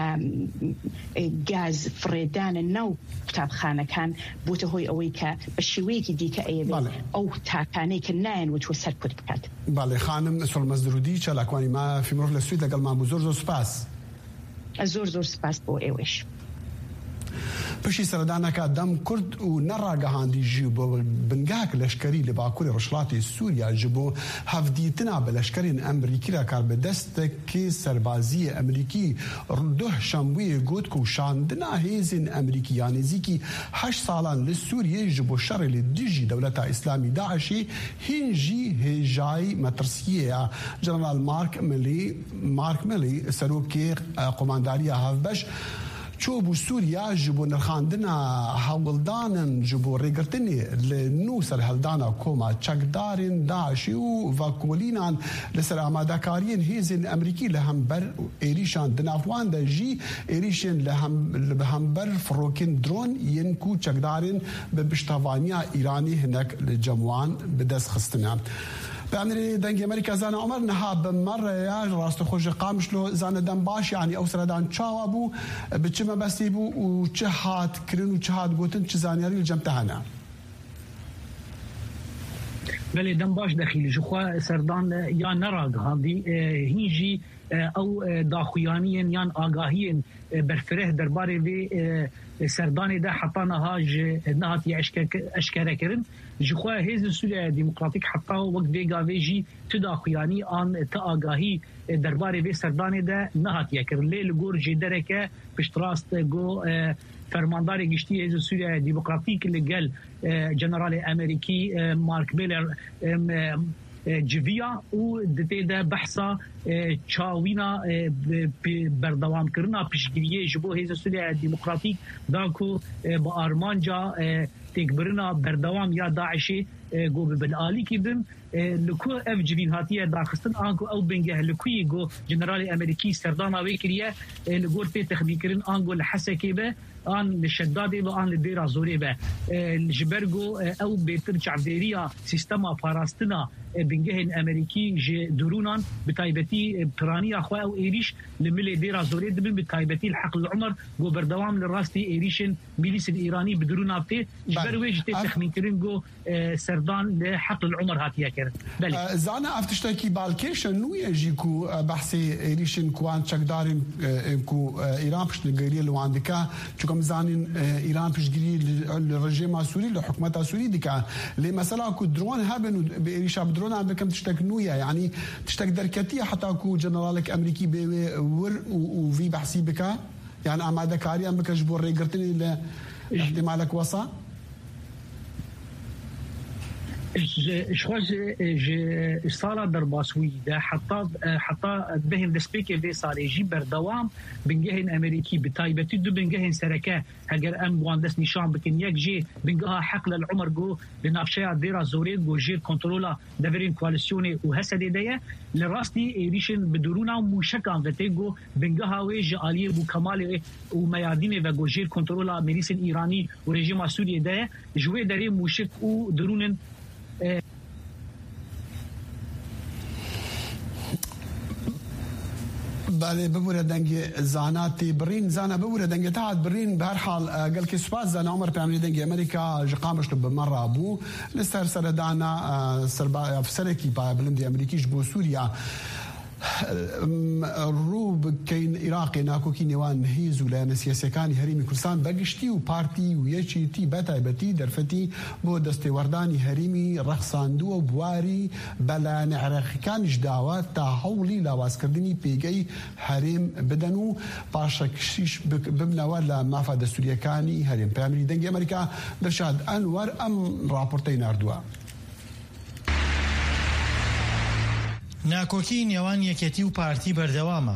گاز فڕێدانە ناو قوتابخانەکان بووتە هۆی ئەوەی کە بە شێوەیەکی دیکە ئەیەوێت ئەو تاکانەی کە نایەنوتوە سەر کورد بکات. باڵێ خانم سۆڵمەز درودی چالاکوانی ما فیمرۆف لە سوید لەگەڵمان بوو. زۆر سوپاس. زۆر سپاس بۆ ئێوەش. پشی سەردانەکە دەم کورد و نەڕاگەهاندی ژی بۆ بنگاک لەشکەری لە باکووری ڕۆژهەڵاتی سووریا ji بۆ هەفدیتنا بە لەشکەرین ئەمریکی را کار بە دەستێکی سەربازیە ئەمریکی دوه شەمبوویە گوت و شاندنا هێزین ئەمریکی یا نزیکی 8 ساڵان لە سووریە ji بۆ شەڕی لە دژی دەولەتە ئیسلامی داعشی هینجی هێژایی مەترسیەیە. جەنەرال مارک ملی سەرۆکی قۆمانداریە هەفبەش چۆ بوو سووریا ji بۆ نرخاندنا هەوڵدانن ji بۆ ڕێگرتنی لە نو سەرهەڵدانا کۆما چەکدارên داعشی و ڤاکۆلینان لەسەر ئامادەکاریên هێزên ئەمریکی لە هەمبەر ێریشان دناواندا ژی ێریشên لە هەمبەر فڕۆکین درۆن yên ku çekdarên bi piştevaniya Îranî hinek li cemwan bi dest xistine. بأمر دنگ أمريكا زانا عمر نهاب مرة يا راست خوش قامشلو زانا دم باش يعني أو سردان شاوابو بتشما بسيبو وشهاد كرين وشهاد قوتن شزانياري الجمتهنا. بله دم باش داخلي جخوا سردان يا نراغ هذه هيجي أو داخويانيين يان آگاهيين برفره درباره في سردان ده حتى نهات أشكره كرن جخوا هيز سوريا ديمقراطيك حتى وقت فيغا فيجي تداخوياني آن تآگاهي درباره في سردان ده نهات يكرن ليل غور جدركه بشتراست جو فرماندار گشتی هیز سوریا دموکراتیک لگل جنرال امریکی مارک میلر جویا و دته ده بحثا چاوینا بردوام کرنا پیشگیری جبو هیز سوریا دموکراتیک داکو با آرمانجا تکبرنا بردوام یا داعشی گو بالعالی کردن لکو اف جوین هاتیه داخستن آنکو او بنگه لکوی گو جنرال امریکی سردانا ویکریه لگور پی تخبیه کرن آنگو لحسکی به آن لشدادی و آن لدیرا زوری به جبرگو او بیتر چعبدیریا سیستما پاراستنا بنگهن امریکی درونان بتایبتی پرانی اخواه او ایریش لملی دیرا زوری دبن بتایبتی الحق العمر گو بردوام لراستی ایریشن میلیس ایرانی بدرون افته جبرویج تخمین کرن گو سردان لحق العمر هاتیه کرد. بله زانا افتشتاکی بالکیشن نوی جیکو بحثی ایریشن کوان چکدارن کو ایران پشتنگیری لواندکا چکم زانین ایران پشتگیری لرژیم سوری لحکومت سوری دیکا لی مثلا کو درون هبن بإيريشا بدرون عم بكم تشتك نويا يعني تشتك دركتية حتى كو جنرالك أمريكي بيوي ور وفي بحسي بكا يعني أمادا كاري أم بكا جبور ريقرتني لاحتمالك وصا شخص صار درباسوي ده حتى بهم دسبيك في صار يجي بردوام بنجهن امريكي بتايبتي دو بنجهن سركه اگر ام واندس نشان بكن يك جي بنجها حق للعمر جو لنافشا ديرا زوريد جو جير كنترولا دفرين كواليسيوني وهسدي ديه لراستي ايريشن بدرونا موشكان فتيجو بنجها ويج علي ابو كمال وميادين و جو جير كنترولا ميليس ايراني وريجيم سوريا ده جوي دري موشك ودرونن بله ببوره دنگی زاناتی برین زانا ببوره دنگی تاعت برین به هر حال قال که سپاس زانا عمر پیاملی دنگی امریکا جقامش لب مرة ابو لستر سردانا سربا سرکی با بلندی امریکیش بو سوریا روب كين عراقي ناكو كي نيوان هيز ولا نسياسي كان هريمي كردستان بقشتي وبارتي ويشي تي بتايبتي درفتي بو دستي ورداني هريمي رخصاندو وبواري بلا نعرق كان جداوات تاحولي لاواسكردني بيجي هريم بدنو باشا كشيش بمنا ولا مافا دستوريا كاني هريم بامري دنجي امريكا درشاد انور ام رابورتين اردوا ناکۆکی نێوان یەکێتی و پارتی بەردەوامە.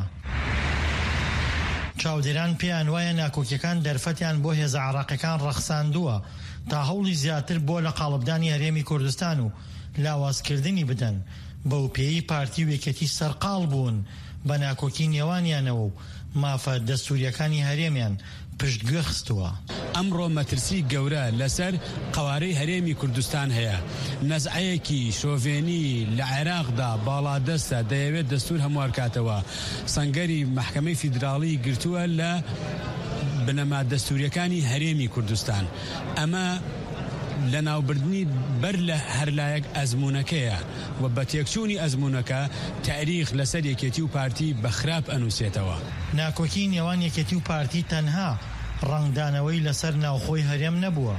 چاودێران پێیان وایە ناکۆکیەکان دەرفەتیان بۆ هێزە عراقیەکان ڕەخساندووە تا هەوڵی زیاتر بۆ لە قاڵبدانی هەرێمی کوردستان و لاوازکردنی بدەن. بەو پێی پارتی و یەکێتی سەرقاڵ بوون بە ناکۆکی نێوانیانەوە و مافە دەستوریەکانی هەرێمیان پشتگوێ خستووە. ئەمڕۆ مەترسی گەورە لەسەر قەوارەی هەرێمی کوردستان هەیە. نەزعەیەکی شۆڤێنی لە عێراقدا باڵادەستە دەیەوێت دەستور هەموارکاتەوە. سەنگەری محکەمەی فیدراڵی گرتووە لە بنەما دەستوریەکانی هەرێمی کوردستان. ئەمە لە ناوبردنی بەر لە هەرلایەک ئەزمونونەکەیە و بە تێکچوونی ئەزمونونەکە تاریخ لەسەر یەکێتی و پارتی بە خراپ ئەنووسێتەوە. ناکۆکی نێوان یەکێتی و پارتی تەنها ڕنگدانەوەی لەسەر ناوخۆی هەرێم نەبووە.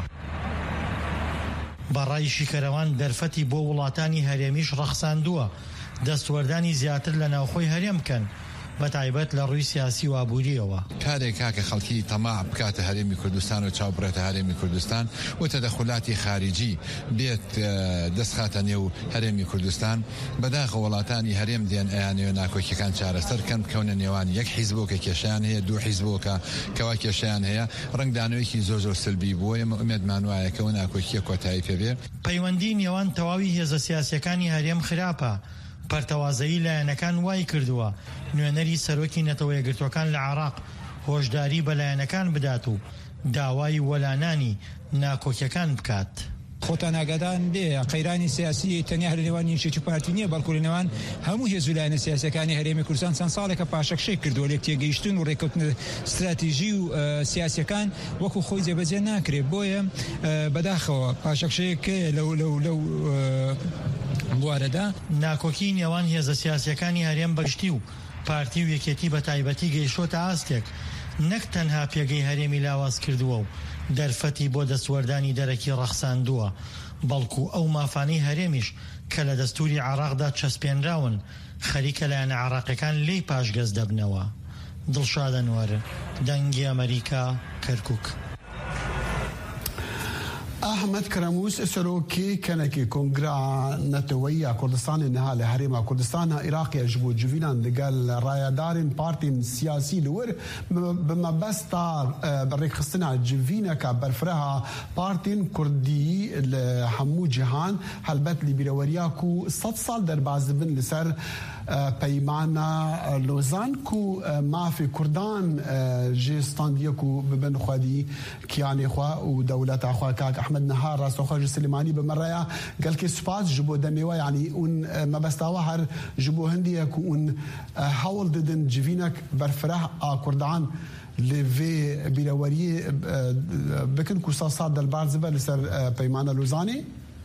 بەڕای شیکەرەوان دەرفەتی بۆ وڵاتانی هەرێمیش ڕەخساندووە دەستوەردانی زیاتر لە ناوخۆی هەرێم بکەن بە تایبەت لە ڕووی سیاسی و ئابووریەوە. کارێک کاکە خەڵکی تەماع بکاتە هەرێمی کوردستان و چاوبڕێتە هەرێمی کوردستان و تەدەخولاتی خارجی بێت دەستخاتە نێو هەرێمی کوردستان بەداخە وڵاتانی هەرێم دێن ئەیانەوە ناکۆکیەکان چارەسەر کەم بکەونە نێوان یەک حیزبۆکە کێشیان هەیە دوو حیزبۆکە کەوا کێشیان هەیە ڕنگدانەوەیکی زۆر سلبی بووە. ئێمە ئومێدمان وایە کەەوە ناکۆکیە کۆتایی پێبێ. پەیوەندی نێوان تەواوی هێزە سیاسیەکانی هەرێم خراپە. پەرتەوازایی لایەنەکان وای کردووە نوێنەری سەرۆکی نەتەوە یەکگرتوەکان لە عێراق هۆشداری بە لایەنەکان بدات و داوای وەلانانی ناکۆکیەکان بکات. خۆتان ئاگادان بێ قەیرانی سیاسی تەنیا هەر نێوان یەکێتی پارتی نییە بەڵکو لە نێوان هەموو هێز و لایەنە سیاسیەکانی هەرێمی کوردستان چەند ساڵێکە پاشەکشەی کردووە لێک تێگەیشتن و ڕێکەوتن استراتیژی و سیاسیەکان وەکو خۆی جێبەجێ ناکرێت. بۆیە بەداخەوە پاشەکشەیەکە لەو بوارەدا ناکۆکی نێوان هێزە سیاسیەکانی هەرێم بەگشتی و پارتی و یەکێتی بە تایبەتی گەیشتۆتە ئاستێک نەک تەنها پێگەی هەرێمی لاواز کردووە و دەرفەتی بۆ دەستوەردانی دەرەکی ڕەخساندووە بەڵکو ئەو مافانەی هەرێمیش کە لە دەستوری عێراقدا چەسپێنراون خەریکە لایەنە عێراقیەکان لێی پاشگەز دەبنەوە. دڵشاد ئەنوەر، دەنگی ئەمریکا، کەرکووک. احمد کرموس سروکی کنکی کنگرا نتویی کردستان نهال حریم کردستان عراقی اجبو جوینان لگل رایدارین پارتین سیاسی لور بمبستا برای خستنا جوینا که برفرها پارتین کردی لحمو جهان هلبت لیبروریا کو 100 سال در بازبن لسر پیمانا لوزان کو مافی کردان جستاندیه کو ببن خودی کیانی خوا و دولت خوا کاک احمد نهار راست خواج سلیمانی بمرایا قال كي سباس جبو دميوا يعني اون ما بستاوا هر جبو هنديه كون حاول ددن جفينك برفرح كردان لفي بيلاوري بكن كوساسات دل بارزبه لسر بيمانه لوزاني.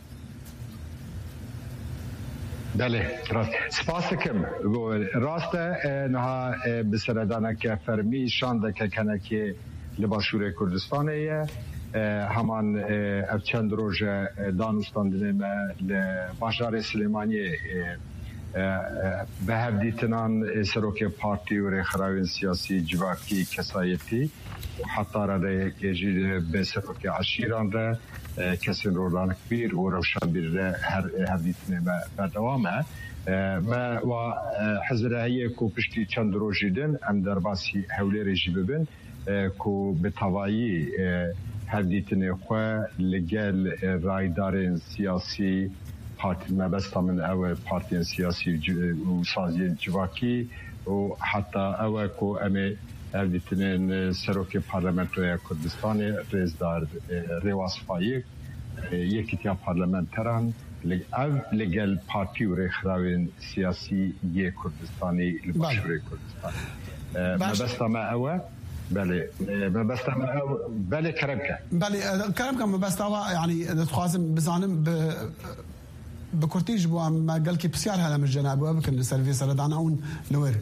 بله راست سپاسکم راست نها بسردانه که فرمی شانده که کنه که لباشور کردستانه همان چند روز دانستاندن باشار سلیمانی به هر دیتنان سروک پارتی و رخراوین سیاسی جواکی کسایتی حتی را جیر به سروک عشیران را کسی رولان کبیر و روشن بیر هر دیتنه بردوامه و حضرهیه که پشتی چند روز دیدن ام در باسی حوله رژی ببین که به توایی هر دیتنه خواه لگل رایدار سیاسی پارتی مبستا من او پارتی سیاسی و سازی جواکی و حتی او که امی هر دیتنه سروک پارلمنتوی کردستان رزدار رواسفایی یکی تیا پارلمنتران لگل پارتی و رخراوین سیاسی یک کردستانی لباشوری کردستان مبستا ما او بله كرمك بله كرمك بس توا يعني تخازم بزانم بكورتيج بو ما قال كي بسيار هلا من الجناب وبكن السيرفيس ردان اون لور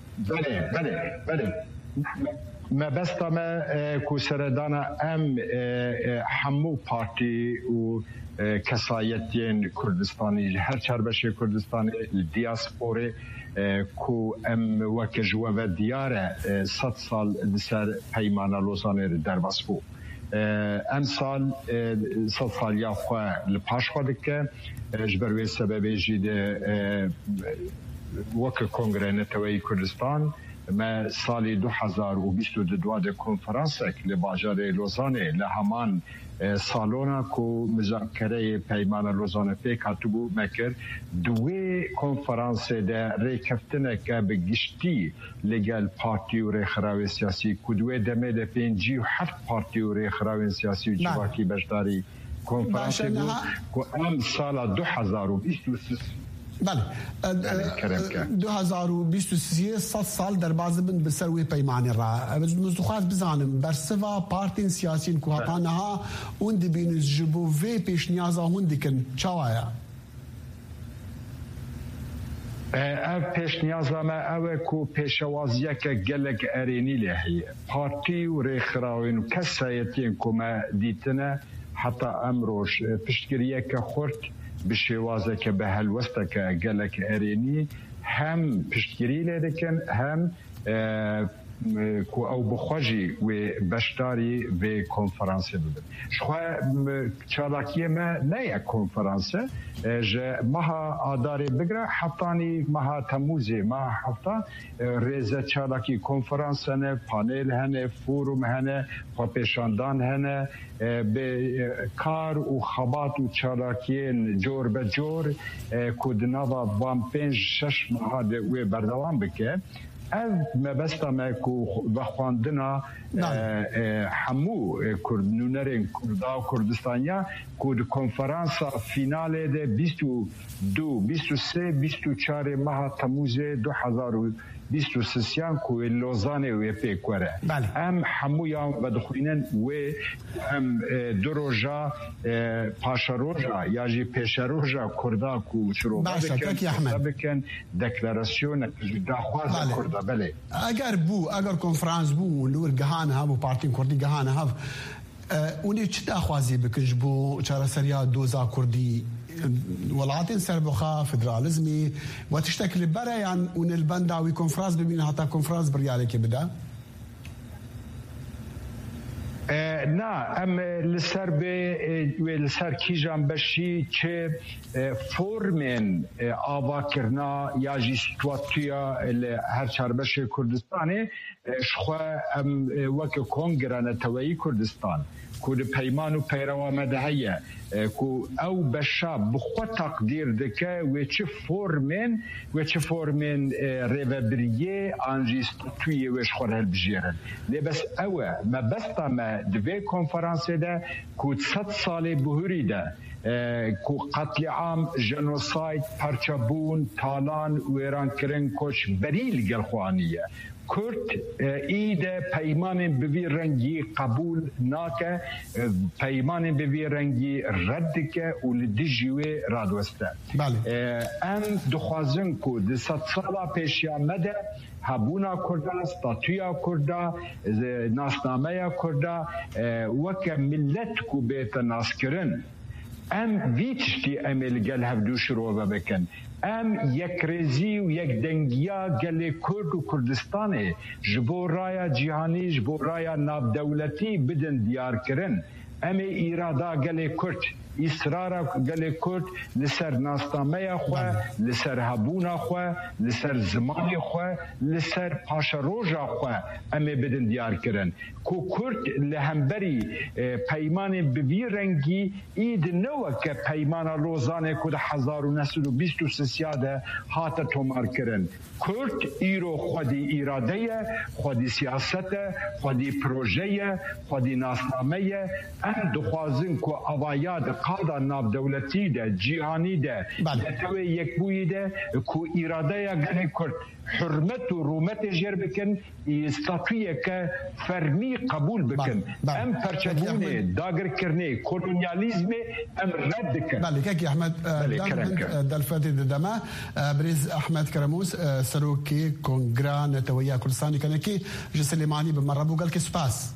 بله ما بس تما كو سردانا ام حمو بارتي و كسایتین کردستانی هر چربش کردستانی دیاسپوره کو ام وک جواب دیاره 100 سال لسر پیمان لوزانه در بسپو ام سال 100 سال یا خو لپاش خود که جبروی سبب جید وک کنگره نتوی کردستان ما سال 2022 ده کنفرانس که لباجار لوزانه لهمان سالونا کو مذاکره پیمان لوزانه پیک هاتبو مکر دوی کنفرانس ده ریکفتنه که بگشتی لگل پارتی و ریخراوی سیاسی کو دوی دمه ده 57 پارتی و ریخراوی سیاسی و جواکی بشداری کنفرانس دو کو ام سال 2023 بله 2023 100 سال در باز بن بسروي پیمانه را مزخات بزانم برسوا پارتین سیاسین کو هاتانها اون دی بین جبو و پیش نیازا هندکن چوایا پیش نیازا ما او کو پیشوازیه که گلک ارینی لهی پارتی و ریخراوین و کسایتین کو ما دیتنه حتی امروش پشتگیریه که خورد بشوازه که به هلوسته که گلک ارینی هم پشتگیری لیدکن هم کو او بخواجی و بشتاری و کنفرانس بودن شخواه چالاکیه ما نه یک کنفرانس جه ماها آداری بگره حفتانی ماها تموزی ماها حفتا ریزه چالاکی کنفرانس هنه پانیل هنه فوروم هنه خواپیشاندان هنه به کار و خبات و چالاکیین جور به جور کودناوا وان 5-6 ماها ده بردوام بکه از مبستا ماکو بخواندنا همو کردنونرین کردا و کردستانیا کود کنفرانس فینال ده 22 23 24 ماه تموز 2023 کو لوزانه و پیکوره ام همو یا بدخوینن و ام دروجا پاشروجا یا جی پیشروجا کردا کو شروع بکن دکلاراسیون داخواز کردا بله اگر کنفرانس بو لور گهان ها بو پارتی کردی گهان ها اونی چه داخوازی بکش بو چرا سریا دوزا کردی ولاتين سربخا فدراليزمي وتشتكل بريان ون البنداوي كونفرانس ببين حتى كونفرانس بريالي كي بدا نا ام لسر لسر کیجان بشی چه فورمن آوا کرنا یا جی سیتواتیا هر چربش کردستانه شخوا ام وک کنگرانه توی کردستان کود پیمان و پیروا مدهیه کو او بشاب بخوا تقدیر دکه و چه فورمن ریوبریه انجیستویه وش خور هل بجیرن لبس او ما بستا ما دوی کنفرانس ده کود 100 سال بهوری ده کو قتل عام جنوساید پرچبون تالان ویران کرن کش بریل گلخوانیه کرد ایده پیمان بوی رنگی قبول ناکه پیمان بوی رنگی رد که و لدیجیوی رادوسته ام دخوازن که ده 100 سالا پیشی آمده هبونا کرده ستاتویا کرده ناسنامه کرده وکه ملت که بیت ناس کرن ام ویچتی امیل گل هفدوش رو بکن ام یک ریزی و یک دنگیا گل کرد و کردستانه جبو رایا جیهانی جبو رایا ناب دولتی بدن دیار کرن ام ایرادا گل کرد اصرار گل کرد لسر ناستامه خواه لسر هبونا خواه لسر زمان خواه لسر پاشا روژا خواه امی بدن دیار کرن کو کرد لهمبری پیمان بوی رنگی اید نوه که پیمان روزانه کد 1923 هات تومار کرن کرد ایرو خودی اراده خودی سیاست خودی پروژه خودی ناسنامه ام دخوازن کو اوایاد قادا ناب دولتی ده جهانی ده تو یک بوی ده کو اراده یا گله کرد حرمت و رومت جر بکن استاتویه که فرمی قبول بکن ام پرچبونه داگر کرنه کولونیالیزم ام رد کن بله که احمد دلفتی دما بريز احمد كرموس سروكي كونغرا نتويا كردستاني كنكي جسليماني بمربو قال كي سباس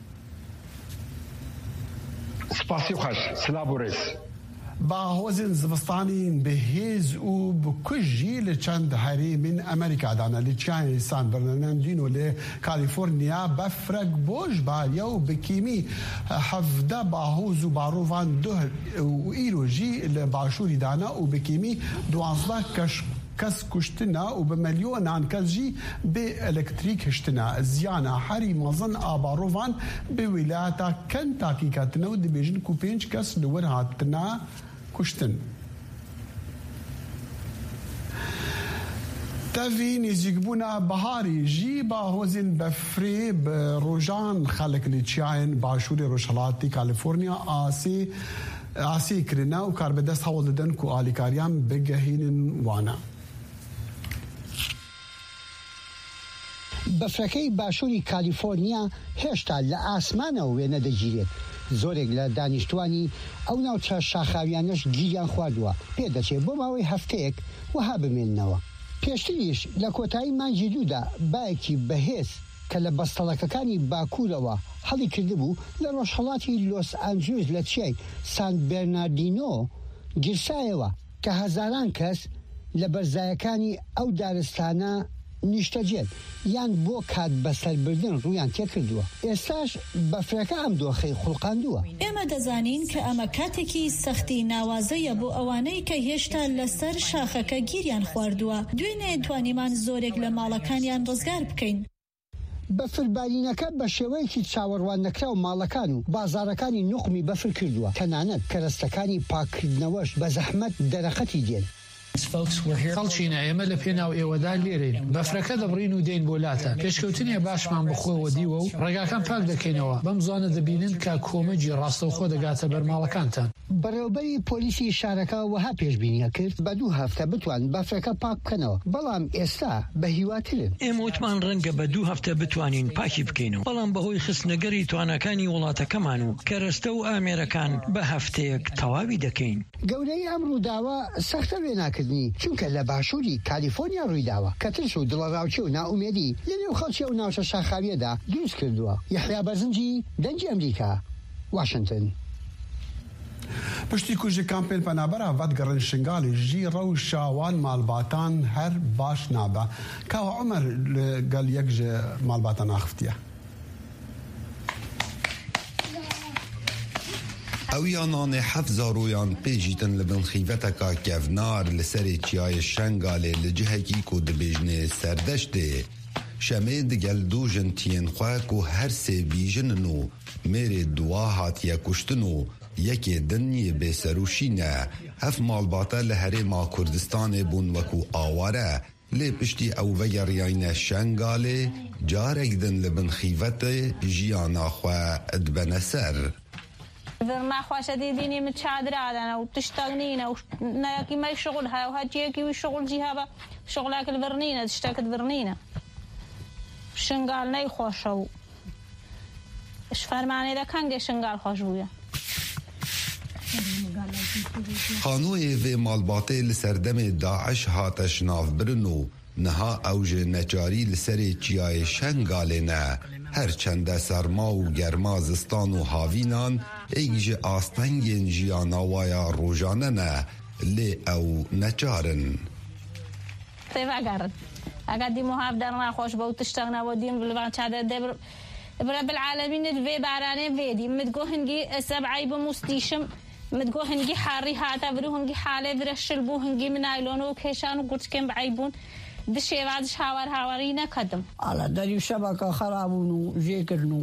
سپاسی خوش سلابوريس با هوزن زبستاني بهيز و بكجي لچند هاري من امريكا دانا لچان سان برناردينو لكاليفورنيا بفرق بوش باليو بكيمي حفده باهوز و باروفان ده و ايروجي لباشوري دانا و بكيمي 12 کس کشتنا و به میلیونان کس جی به الکتریک هشتنا زیانا هری مازن آباروان به ولایت کنتاکی کتنا و دبیجن کو 5 کس لور هاتنا کشتن. تافي نزيقبونا بهاري جي باهوزن بفري بروجان خلق لتشاين باشوري روشالاتي كاليفورنيا آسي كرنا و كاربدست حول دن كو آليكاريان بجهين وانا بەفرەکەی باشووری کالیفۆرنیا هێشتا لە ئاسمانەوە وێنە دەگیرێت زۆرێک لە دانیشتوانی ئەو ناوچە شاخاویانەش گیریان خواردووە پێدەچێت بۆ ماوەی هەفتەیەک وها بمێننەوە پێشتریش لە کۆتایی مانجی دوودا باەکی بەهێز کە لە بەستەڵەکەکانی باکوورەوە هەڵی کردبوو لە ڕۆژهەڵاتی لۆس ئانجلس لە چیای سان بێرناردینۆ گرسایەوە کە هەزاران کەس لە بەرزایەکانی ئەو دارستانە نیشتەجێت یان بۆ کات بەسەربردن ڕویان تێکردووە ئێستاش بەفرەکە ئەم دۆخەی خوڵقاندووە ئێمە دەزانین کە ئەمە کاتێکی سەختی ناوازەیە بۆ ئەوانەی کە هێشتا لەسەر شاخەکە گیریان خواردووە دوێنێ توانیمان زۆرێک لە ماڵەکانیان ڕزگار بکەین بەفربارینەکە بە شێوەیەکی چاوەڕوان نەکراو ماڵەکان و بازارەکانی نوقمی بەفر کردووە تەنانەت کەرەستەکانی پاکردنەوەش بە زەحمەت دەرەقەتی دێن خەڵچینە ئێمە لە پێناو ئێوەدا لێرەین بەفرەکە دەبڕین و دێن بۆ لاتە پێشکەوتنیە باشمان بخۆوە دیوە و ڕێگاکان پاک دەکەینەوە بەم زانە دەبینن کە کۆمەجی ڕاستەوخۆ دەگاتە بەرماڵەکانتان بەڕێوەبەری پۆلیسی شارەکە وەها پێشبینیە کرد بە 2 هەفتە بتوان بەفرەکە پاک بکەنەوە بەڵام ئێستا بە هیواترن ئێمە وتمان ڕەنگە بە 2 هەفتە بتوانین پاکی بکەینەوە بەڵام بەهۆی خستنەگەری توانەکانی وڵاتەکەمان و کەرەستە و ئامێرەکان بە هەفتەیەک تەواوی دەکەین گەورەی ئەم ڕووداوە سەختە وێناکردنی چونکە لە باشووری کالیفۆرنیا ڕوویداوە کە ترس و دڵەڕاوچی و ناومێدی لەنێو خەڵکی و ناوچە شاخاویەدا دروست کردووە یەحیا بەرزنجی دەنجی ئەمریکا واشنگتن پشتی کوژی کامپین پەنابەرە ڤەدگەڕن شنگالی ژی ڕەو شاوان ماڵباتان هەر باش نابە کاوە عومەر لەگەڵ یەک ژ ماڵباتە ناخفتیە ئەویانانێ حەفزاڕۆیان پێژیتن لە بنخیڤەتەکە کەڤنار لەسەرێ چیایە شەنگالێ لە جهەکی کۆ دەبێژنێ سەردەشتێ شەمێ دگەل دوو ژن تیên xwe ku her sê bîjinin û mêrê duwa hatiye kuştin û yekê din yê bêserûşî ne hev malbate li Herêma Kurdistanê bûn wekû aware lê piştî ew vegeriyayîne şengalê carek din li bin xîvetê jiyana xwe dibene ser. ما خواسته دیدینی من چادر آدنا و تشتغنینه و ناکی ما شغل ها و هاتیه کی شغل جهابا شغلك الفرنينه تشتاكت فرنينه شنگال نی خوشو اش فرمانه ده کنگه شنگال خوش بویا خانوی و مالباته لسردم داعش هاتش ناف برنو نها اوج نجاری لسری چیای شنگاله نه هر چند سرما و گرما زستان و هاوینان ایج آستنگین جیاناوایا روزانه نه لی او نجارن تفاقرن اقدی محاف درنا خوش باو تشتغنا ودیم بالبان چاده دبر برب العالمين الفي بارانه فيدي متقو هنجي سبعي بمستيشم متقو هنجي حاري هاتا برو هنجي حاله برشل بو هنجي من نايلون وكيشان وقلت كم بعيبون دشي بعدش هاورينا قدم على داري شبكه خرابونو جيكرنو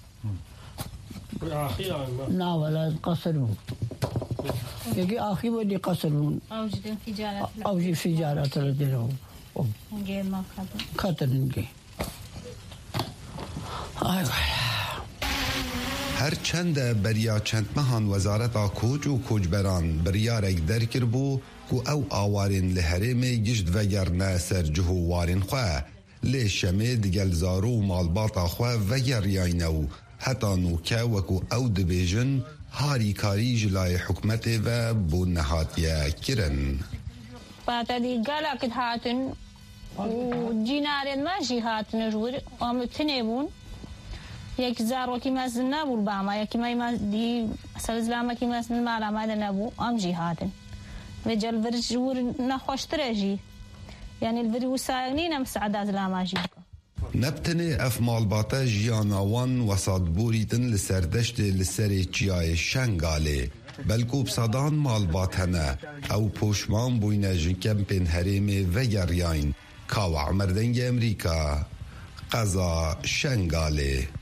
لا ولا قصرون يجي اخي ودي قصرون اوجد فجارة تردنو خطر نجي هر چند بریا چند مهان وزارت کوچ و کوچبران بریارک درکر بو کو او آوارین لحرم گشت وگرنه سر جهو وارین خواه لی شمه دگل زارو مالباتا خواه وگریاینو حتی نوکه وکو او دبیجن هاری کاری جلای حکمت و بو نهاتیه کرن باتا دی گالا کد هاتن و جینارین ماشی هاتن جور آمتنه بون یک زاروکی مزن نبول باما یکی مای دی سلزلامکی مزن مالا ماده نبو آم جی هاتن و جل ورج جور نخوشتره جی یعنی الوری وسایقنی نمسعدات لاماجی نبتنه اف مالباتا جیاناوان وساد بوریتن لسردشت لسر چیای شنگاله بلکو بصدان مالبات هنه او پوشمان بوینه جنکم پین هریم وگریاین کاو عمردنگ امریکا قضا شنگاله